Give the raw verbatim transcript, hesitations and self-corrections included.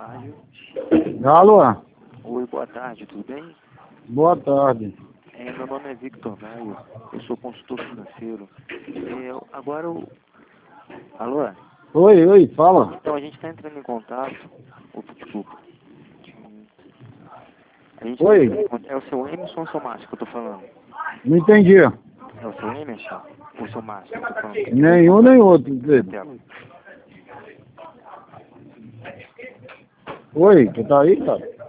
tarde. Alô? Oi, boa tarde, tudo bem? Boa tarde. É, meu nome é Victor Gaio, eu sou consultor financeiro. É, eu- agora eu... Alô? Oi, oi, fala. Então, a gente está entrando em contato... Opa, desculpa. A gente tá Oi, entrando em contato... É o seu Emerson ou o seu Márcio que eu tô falando? não entendi. É o seu Emerson ou o seu Márcio que eu tô falando? Porque tem dois Nenhum contatos nem outro. na tela. Oi, tu tá aí, cara?